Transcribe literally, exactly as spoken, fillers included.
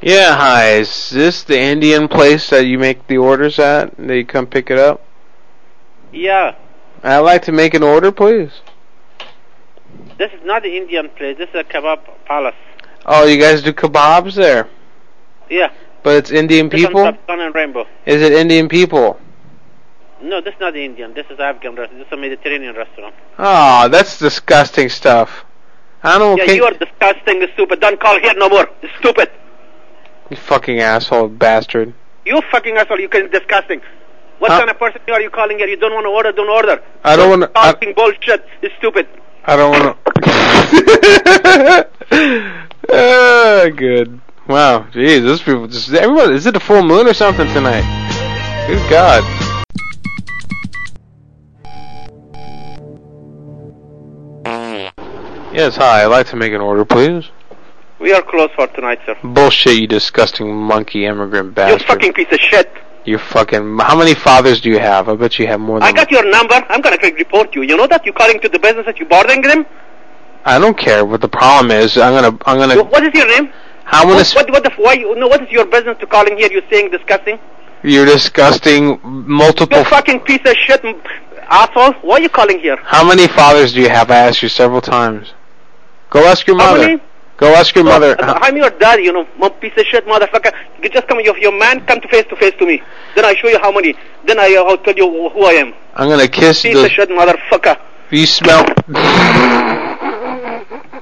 Yeah, hi. Is this the Indian place that you make the orders at? That you come pick it up? Yeah. I'd like to make an order, please. This is not the Indian place. This is a kebab palace. Oh, you guys do kebabs there? Yeah. But it's Indian This people? on Sun and Rainbow. Is it Indian people? No, this is not the Indian. This is Afghan restaurant. This is a Mediterranean restaurant. Oh, that's disgusting stuff. I don't Yeah, think... you are disgusting, stupid. Don't call here no more. Stupid. You fucking asshole bastard. You fucking asshole. You can disgusting. What Huh? kind of person are you calling here? You don't want to order, don't order. I don't want to... Talking bullshit. It's stupid. I don't want to... uh, good. Wow, jeez, those people just... Everyone, is it a full moon or something tonight? Good God. Yes, hi, I'd like to make an order, please. We are closed for tonight, sir. Bullshit, you disgusting monkey immigrant bastard. You fucking piece of shit. You fucking... How many fathers do you have? I bet you have more than... I got your number. I'm gonna report you. You know that? You calling to the business that you bothering them? I don't care what the problem is. I'm gonna... I'm gonna... What is your name? How gonna... What, what, what the... Why you... No, what is your business to calling here? You saying disgusting? You're disgusting multiple... You fucking piece of shit, m- asshole. Why are you calling here? How many fathers do you have? I asked you several times. Go ask your How mother. many? Go ask your mother. Uh, I'm your daddy, you know, m- piece of shit, motherfucker. You just come, your, your man, come to face to face to me. Then I show you how many. Then I, uh, I'll tell you who I am. I'm gonna kiss Piece the... of shit, motherfucker. You smell...